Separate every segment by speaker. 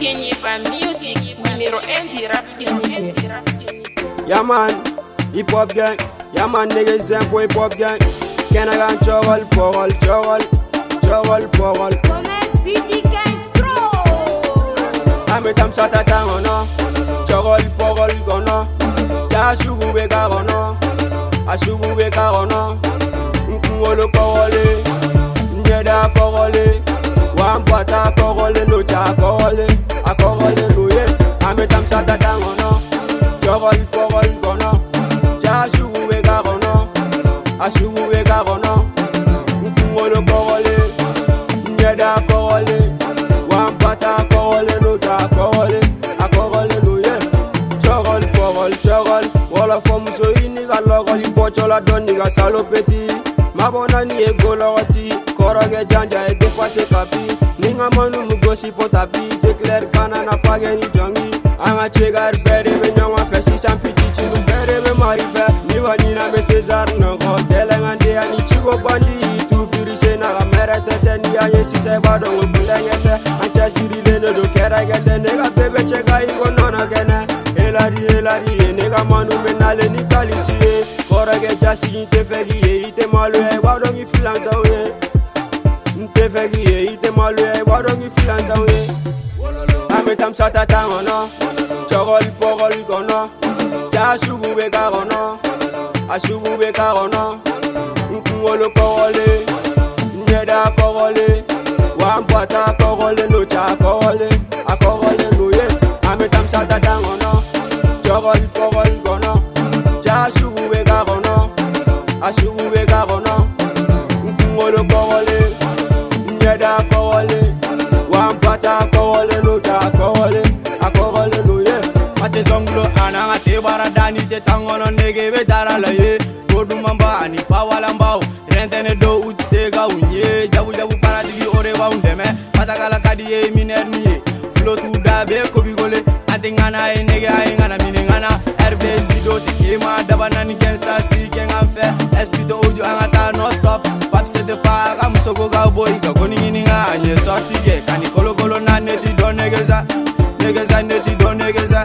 Speaker 1: Kenny Pan Music, numéro 1 du rap.
Speaker 2: Yeah man, hip hop gang. Yeah man, niggas them for hip hop gang. Can I go trouble for all, trouble for all. I'm a tam sata tangono, trouble for all gono. Ja shubu be garono, ashubu be garono. Nkungolo korole, njeda korole. Wampata korole, no cha korole, a korole no ye. I'm a tam sata tangono, trouble for all gono. Ja shubu be garono, ashubu be garono. Nkungolo korole, njeda korole. Wampata korole, no cha korole, a korole no ye. Chorol, wala fomu so iniga logo li pocho la doniga salopeti. Mabona ni ego loroti, koroge janja e dépassé capi. Ninga manu mugosi potapi, c'est clair kana na pageni jongi. Anga chegar bere be nyama fesi champiti chilu bere be marife. Niwa nina be César no go telengande ani chigo bandi. Tu firise na kamera tete ni anye si se bado ngulengete. Ancha sirile no do kera gete nega bebe chega igo nona gene. Elari, nega manu menale ni kalisiye. Korage jasi te fegiye, ite malwe, wadongi filantawe. Te fegiye, ite malwe, wadongi filantawe. Ame tam sata tangono, chorol porol gono. Ja shubu be garono, ashubu be garono. Nkungolo korole, njeda korole. Wampata korole, no cha korole, a korole no ye. Ame tam sata tangono. Chorol porol gono, ja shubu be garono, ashubu be garono. Nkungolo korole, njeda korole. Wampata korole, no cha korole, a korole no ye.
Speaker 3: Mate zonglo ananga te baradani te tangono nege be darala ye. Kodu mamba ani pawala mbao, rentene do utsega unye. Jabu paradigi ore wa undeme, patakala kadi ye miner niye. Flow tu da be kobigole. Ngana e nege ay ngana mine ngana RB zido te kema dabana ni gensa si kenga fe espito audio angata no stop pap se te fa am sogo ga boy ga koni ni nga anye sorti ge kani kolo na neti do negeza neti do negeza.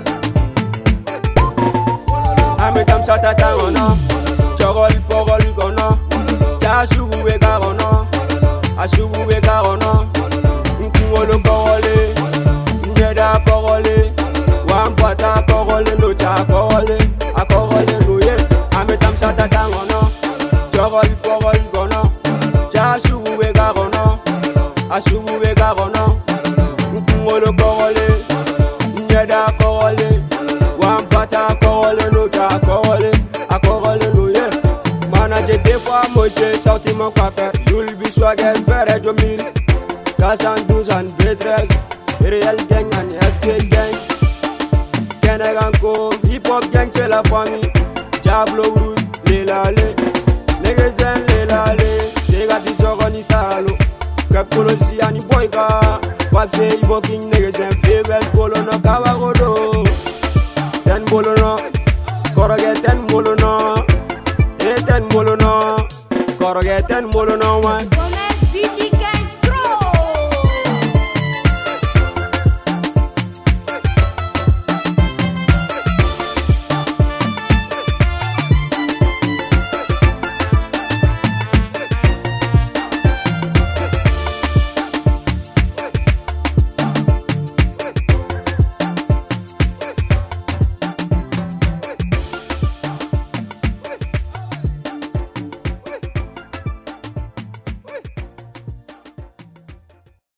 Speaker 2: Ame tam sata tangono, chorol porol gono. Ja shubu be garono, ashubu be garono. Nkungolo korole, njeda korole. Wampata korole, no cha korole, a korole no ye. Ame tam sata tangono, chorol porol gono. Ja shubu be garono, ashubu be garono. Nkungolo korole, njeda korole. Wampata korole, no cha korole, a korole no ye. Manager des fois Moshe, sorti mon coiffeur. You'll be swagger, faire du mille. 412 and B13, réel gang and FT gang. Keneganko, hip hop gang c'est la famille. Diablo Rouge, les lale. Negezen les lale. Sega di zoroni salo. Kepolosi ani boyka. Wapse ibo king negezen febel bolono kawagodo. Ten bolono, koroge ten bolono. E ten bolono, koroge ten bolono.